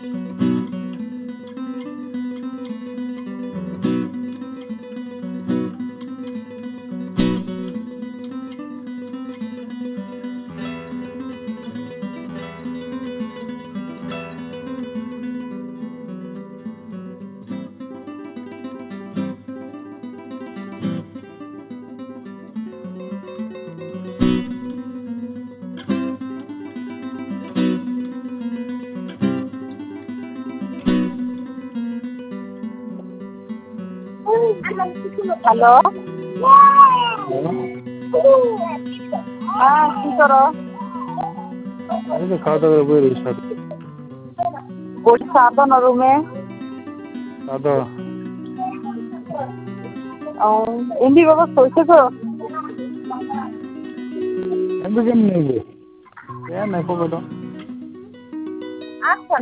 Hello, হ্যাঁ কি করো? আমি তো খাওয়া দাওয়া করে বই রয়েছি। বসে আছো না রুমে? খাওয়া দাওয়া এমনি ব্যবস্থা হয়েছে তো? এমনি কেমনি নেবে? নাই খবর তো। আচ্ছা।